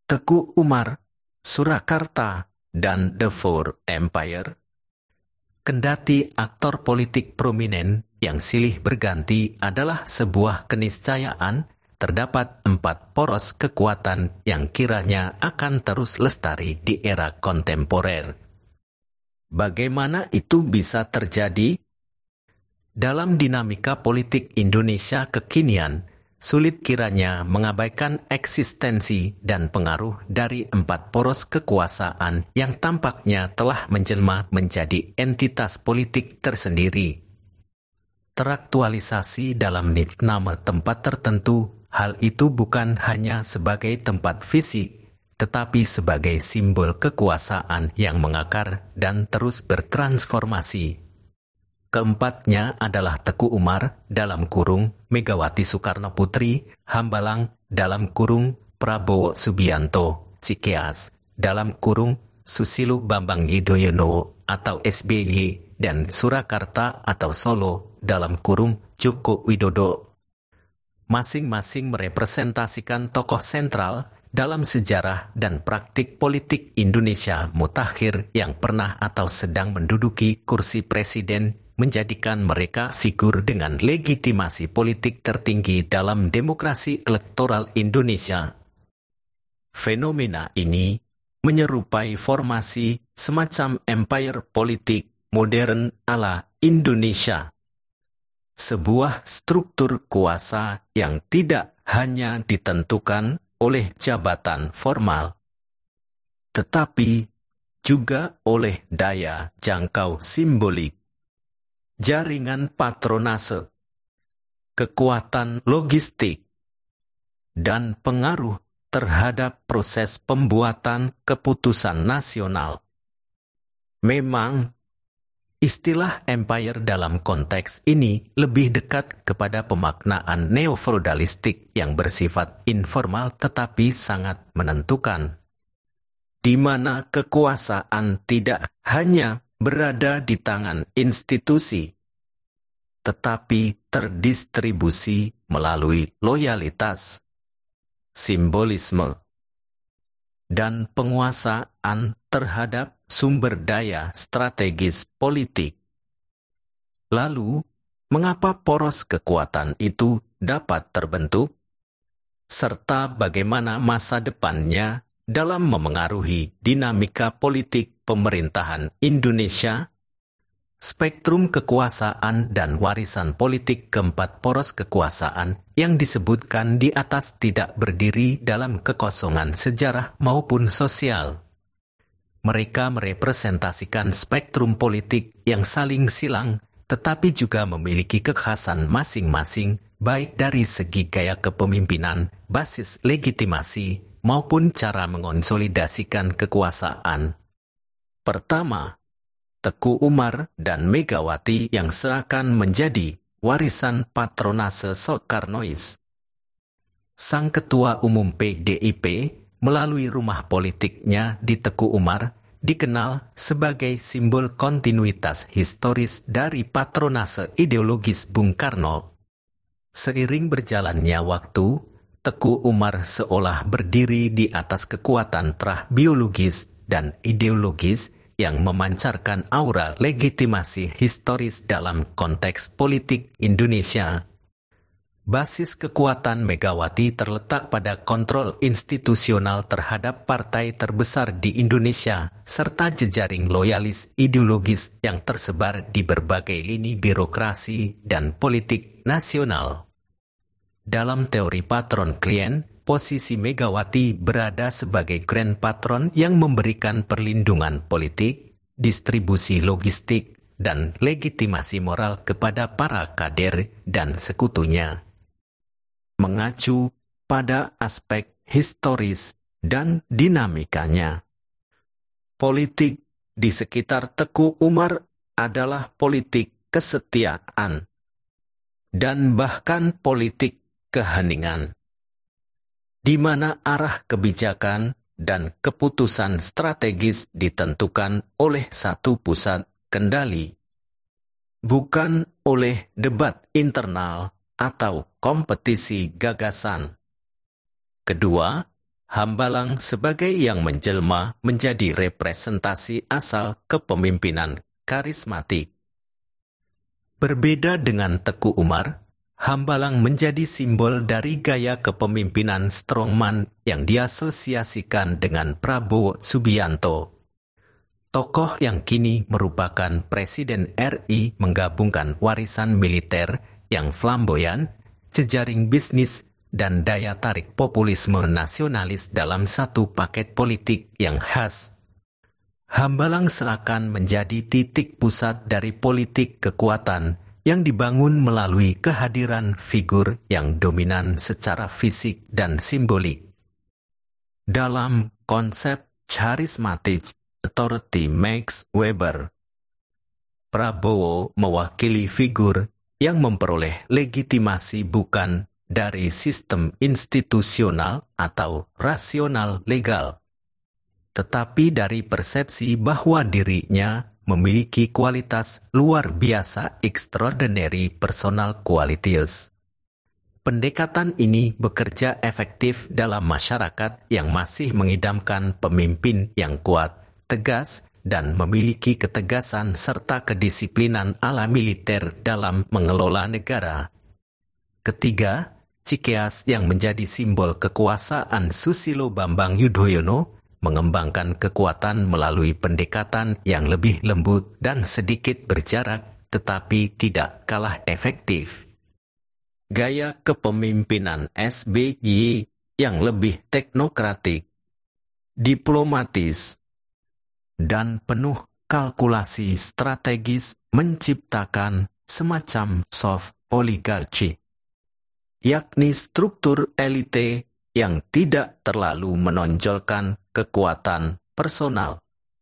Teku Umar, Surakarta, dan The Four Empire. Kendati aktor politik prominen yang silih berganti adalah sebuah keniscayaan, terdapat 4 poros kekuatan yang kiranya akan terus lestari di era kontemporer. Bagaimana itu bisa terjadi? Dalam dinamika politik Indonesia kekinian, sulit kiranya mengabaikan eksistensi dan pengaruh dari 4 poros kekuasaan yang tampaknya telah menjelma menjadi entitas politik tersendiri. Teraktualisasi dalam nama tempat tertentu, hal itu bukan hanya sebagai tempat fisik, tetapi sebagai simbol kekuasaan yang mengakar dan terus bertransformasi. Keempatnya adalah Teku Umar dalam kurung Megawati Soekarno Putri, Hambalang dalam kurung Prabowo Subianto, Cikeas dalam kurung Susilo Bambang Yudhoyono atau SBY, dan Surakarta atau Solo dalam kurung Joko Widodo. Masing-masing merepresentasikan tokoh sentral dalam sejarah dan praktik politik Indonesia mutakhir yang pernah atau sedang menduduki kursi presiden, menjadikan mereka figur dengan legitimasi politik tertinggi dalam demokrasi elektoral Indonesia. Fenomena ini menyerupai formasi semacam empire politik modern ala Indonesia. Sebuah struktur kuasa yang tidak hanya ditentukan oleh jabatan formal, tetapi juga oleh daya jangkau simbolik, jaringan patronase, kekuatan logistik, dan pengaruh terhadap proses pembuatan keputusan nasional. Memang, istilah empire dalam konteks ini lebih dekat kepada pemaknaan neofeudalistik yang bersifat informal tetapi sangat menentukan, di mana kekuasaan tidak hanya berada di tangan institusi, tetapi terdistribusi melalui loyalitas, simbolisme, dan penguasaan terhadap sumber daya strategis politik. Lalu, mengapa poros kekuatan itu dapat terbentuk? Serta bagaimana masa depannya dalam memengaruhi dinamika politik pemerintahan Indonesia? Spektrum kekuasaan dan warisan politik keempat poros kekuasaan yang disebutkan di atas tidak berdiri dalam kekosongan sejarah maupun sosial. Mereka merepresentasikan spektrum politik yang saling silang, tetapi juga memiliki kekhasan masing-masing, baik dari segi gaya kepemimpinan, basis legitimasi, maupun cara mengonsolidasikan kekuasaan. Pertama, Teku Umar dan Megawati yang seakan menjadi warisan patronase Soekarnois. Sang Ketua Umum PDIP melalui rumah politiknya di Teku Umar dikenal sebagai simbol kontinuitas historis dari patronase ideologis Bung Karno. Seiring berjalannya waktu, Teku Umar seolah berdiri di atas kekuatan terah biologis dan ideologis yang memancarkan aura legitimasi historis dalam konteks politik Indonesia. Basis kekuatan Megawati terletak pada kontrol institusional terhadap partai terbesar di Indonesia, serta jejaring loyalis ideologis yang tersebar di berbagai lini birokrasi dan politik nasional. Dalam teori patron-klien, posisi Megawati berada sebagai grand patron yang memberikan perlindungan politik, distribusi logistik, dan legitimasi moral kepada para kader dan sekutunya. Mengacu pada aspek historis dan dinamikanya, politik di sekitar Teku Umar adalah politik kesetiaan dan bahkan politik keheningan, di mana arah kebijakan dan keputusan strategis ditentukan oleh satu pusat kendali, bukan oleh debat internal atau kompetisi gagasan. Kedua, Hambalang sebagai yang menjelma menjadi representasi asal kepemimpinan karismatik. Berbeda dengan Teku Umar, Hambalang menjadi simbol dari gaya kepemimpinan strongman yang diasosiasikan dengan Prabowo Subianto. Tokoh yang kini merupakan Presiden RI menggabungkan warisan militer yang flamboyan, jejaring bisnis, dan daya tarik populisme nasionalis dalam satu paket politik yang khas. Hambalang seakan menjadi titik pusat dari politik kekuatan yang dibangun melalui kehadiran figur yang dominan secara fisik dan simbolik. Dalam konsep charismatic authority Max Weber, Prabowo mewakili figur yang memperoleh legitimasi bukan dari sistem institusional atau rasional legal, tetapi dari persepsi bahwa dirinya memiliki kualitas luar biasa extraordinary personal qualities. Pendekatan ini bekerja efektif dalam masyarakat yang masih mengidamkan pemimpin yang kuat, tegas, dan memiliki ketegasan serta kedisiplinan ala militer dalam mengelola negara. Ketiga, Cikeas yang menjadi simbol kekuasaan Susilo Bambang Yudhoyono mengembangkan kekuatan melalui pendekatan yang lebih lembut dan sedikit berjarak, tetapi tidak kalah efektif. Gaya kepemimpinan SBY yang lebih teknokratik, diplomatis, dan penuh kalkulasi strategis menciptakan semacam soft oligarki, yakni struktur elite yang tidak terlalu menonjolkan kekuatan personal,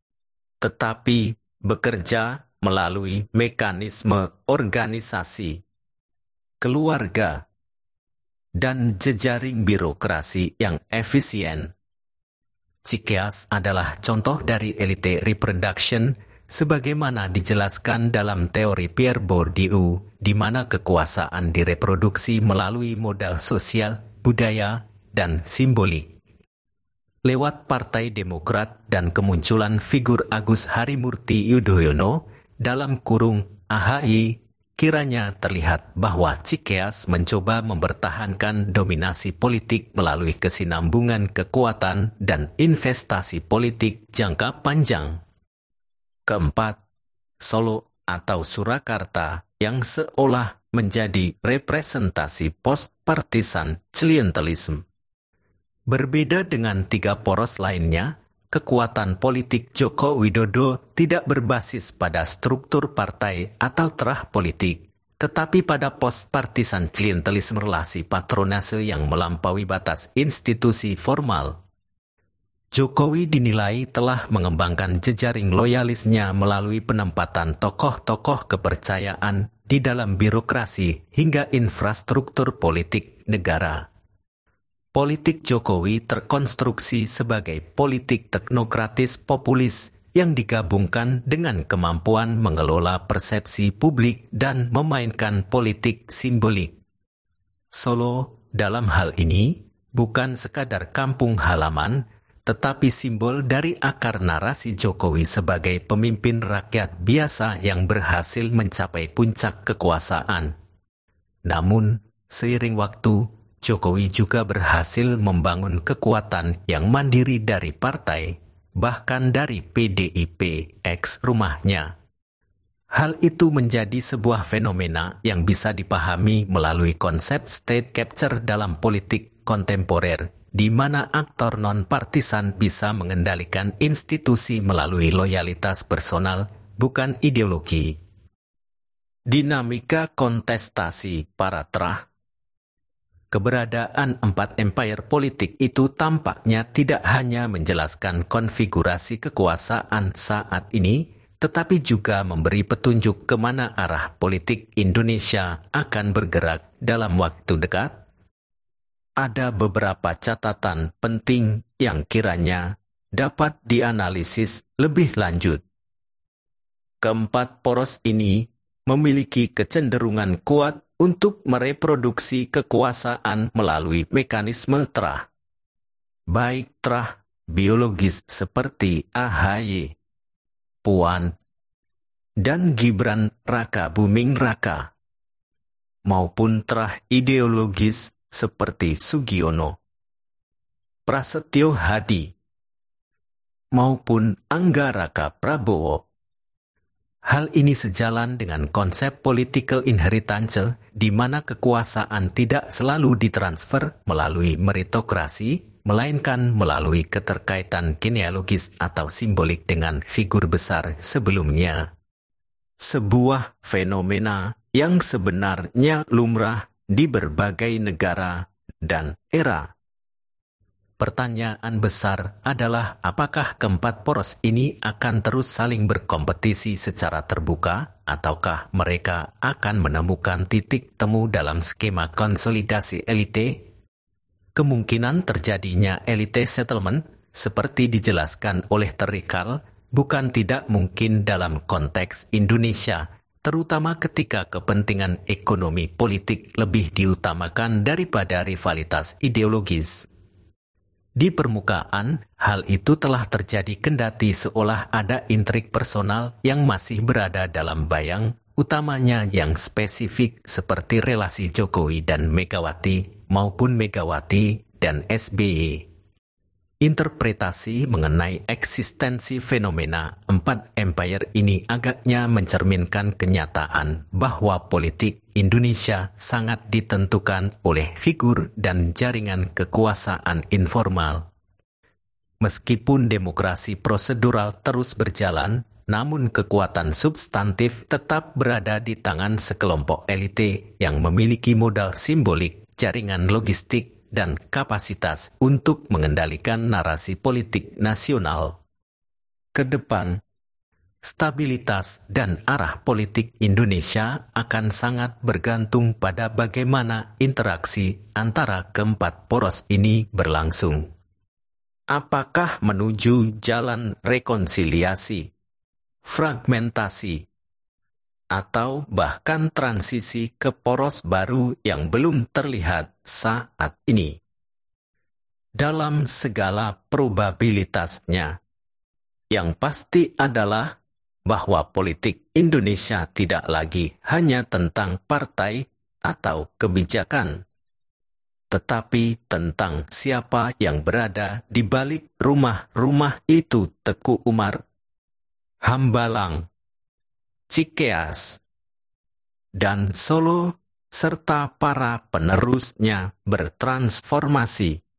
tetapi bekerja melalui mekanisme organisasi, keluarga, dan jejaring birokrasi yang efisien. Cikeas adalah contoh dari elite reproduction sebagaimana dijelaskan dalam teori Pierre Bourdieu, di mana kekuasaan direproduksi melalui modal sosial, budaya, dan simbolik. Lewat Partai Demokrat dan kemunculan figur Agus Harimurti Yudhoyono dalam kurung AHY, kiranya terlihat bahwa Cikeas mencoba mempertahankan dominasi politik melalui kesinambungan kekuatan dan investasi politik jangka panjang. Keempat, Solo atau Surakarta yang seolah menjadi representasi post-partisan klientelisme. Berbeda dengan tiga poros lainnya, kekuatan politik Joko Widodo tidak berbasis pada struktur partai atau terah politik, tetapi pada post-partisan klientelisme relasi patronase yang melampaui batas institusi formal. Jokowi dinilai telah mengembangkan jejaring loyalisnya melalui penempatan tokoh-tokoh kepercayaan di dalam birokrasi hingga infrastruktur politik negara. Politik Jokowi terkonstruksi sebagai politik teknokratis populis yang digabungkan dengan kemampuan mengelola persepsi publik dan memainkan politik simbolik. Solo dalam hal ini bukan sekadar kampung halaman, tetapi simbol dari akar narasi Jokowi sebagai pemimpin rakyat biasa yang berhasil mencapai puncak kekuasaan. Namun, seiring waktu, Jokowi juga berhasil membangun kekuatan yang mandiri dari partai, bahkan dari PDIP ex rumahnya. Hal itu menjadi sebuah fenomena yang bisa dipahami melalui konsep state capture dalam politik kontemporer, di mana aktor non-partisan bisa mengendalikan institusi melalui loyalitas personal, bukan ideologi. Dinamika kontestasi para terah. Keberadaan empat empire politik itu tampaknya tidak hanya menjelaskan konfigurasi kekuasaan saat ini, tetapi juga memberi petunjuk kemana arah politik Indonesia akan bergerak dalam waktu dekat. Ada beberapa catatan penting yang kiranya dapat dianalisis lebih lanjut. Keempat poros ini memiliki kecenderungan kuat untuk mereproduksi kekuasaan melalui mekanisme terah. baik terah biologis seperti AHY, Puan, dan Gibran Raka Buming Raka, maupun terah ideologis seperti Sugiono, Prasetyo Hadi, maupun Angga Raka Prabowo. Hal ini sejalan dengan konsep political inheritance di mana kekuasaan tidak selalu ditransfer melalui meritokrasi, melainkan melalui keterkaitan genealogis atau simbolik dengan figur besar sebelumnya. Sebuah fenomena yang sebenarnya lumrah di berbagai negara dan era. Pertanyaan besar adalah apakah keempat poros ini akan terus saling berkompetisi secara terbuka, ataukah mereka akan menemukan titik temu dalam skema konsolidasi elite? Kemungkinan terjadinya elite settlement, seperti dijelaskan oleh Terikal, bukan tidak mungkin dalam konteks Indonesia, terutama ketika kepentingan ekonomi politik lebih diutamakan daripada rivalitas ideologis. Di permukaan, hal itu telah terjadi kendati seolah ada intrik personal yang masih berada dalam bayang, utamanya yang spesifik seperti relasi Jokowi dan Megawati maupun Megawati dan SBY. Interpretasi mengenai eksistensi fenomena empat empire ini agaknya mencerminkan kenyataan bahwa politik Indonesia sangat ditentukan oleh figur dan jaringan kekuasaan informal. Meskipun demokrasi prosedural terus berjalan, namun kekuatan substantif tetap berada di tangan sekelompok elite yang memiliki modal simbolik, jaringan logistik, dan kapasitas untuk mengendalikan narasi politik nasional. Ke depan, stabilitas dan arah politik Indonesia akan sangat bergantung pada bagaimana interaksi antara keempat poros ini berlangsung. Apakah menuju jalan rekonsiliasi, fragmentasi, atau bahkan transisi ke poros baru yang belum terlihat saat ini? Dalam segala probabilitasnya, yang pasti adalah bahwa politik Indonesia tidak lagi hanya tentang partai atau kebijakan, tetapi tentang siapa yang berada di balik rumah-rumah itu. Teguh Umar, Hambalang, Cikeas, dan Solo, serta para penerusnya bertransformasi